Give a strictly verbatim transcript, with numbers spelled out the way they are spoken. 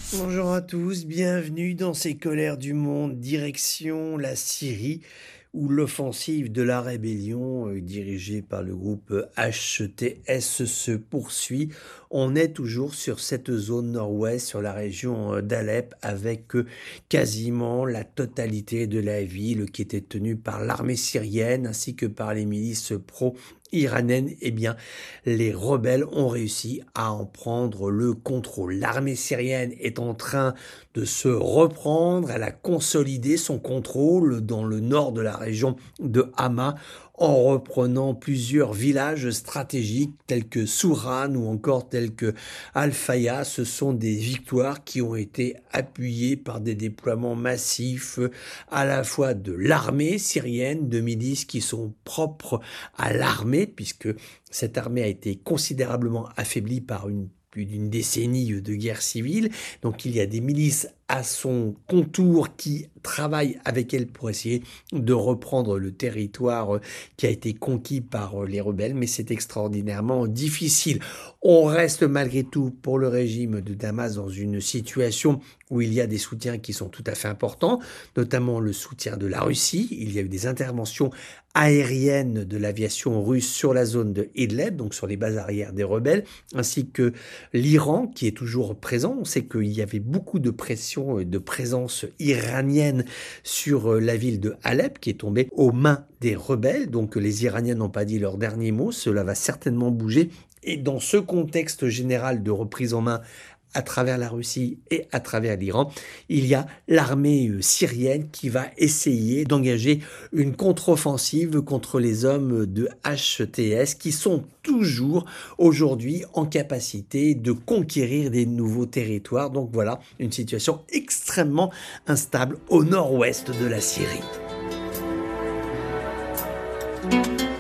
Bonjour à tous, bienvenue dans ces colères du monde, direction la Syrie, où l'offensive de la rébellion, euh, dirigée par le groupe H T S, se poursuit. On est toujours sur cette zone nord-ouest, sur la région euh, d'Alep, avec euh, quasiment la totalité de la ville qui était tenue par l'armée syrienne, ainsi que par les milices pro iranienne, eh bien, les rebelles ont réussi à en prendre le contrôle. L'armée syrienne est en train de se reprendre, elle a consolidé son contrôle dans le nord de la région de Hama en reprenant plusieurs villages stratégiques tels que Souran ou encore tels que Al-Faya. Ce sont des victoires qui ont été appuyées par des déploiements massifs à la fois de l'armée syrienne, de milices qui sont propres à l'armée, puisque cette armée a été considérablement affaiblie par une plus d'une décennie de guerre civile. Donc il y a des milices à son contour qui travaillent avec elle pour essayer de reprendre le territoire qui a été conquis par les rebelles, mais c'est extraordinairement difficile. On reste malgré tout pour le régime de Damas dans une situation où il y a des soutiens qui sont tout à fait importants, notamment le soutien de la Russie. Il y a eu des interventions aériennes de l'aviation russe sur la zone de Idlib, donc sur les bases arrières des rebelles, ainsi que l'Iran qui est toujours présent. On sait qu'il y avait beaucoup de pression et de présence iranienne sur la ville de Alep qui est tombée aux mains des rebelles. Donc les Iraniens n'ont pas dit leur dernier mot, cela va certainement bouger. Et dans ce contexte général de reprise en main à travers la Russie et à travers l'Iran, il y a l'armée syrienne qui va essayer d'engager une contre-offensive contre les hommes de H T S qui sont toujours aujourd'hui en capacité de conquérir des nouveaux territoires. Donc voilà, une situation extrêmement instable au nord-ouest de la Syrie.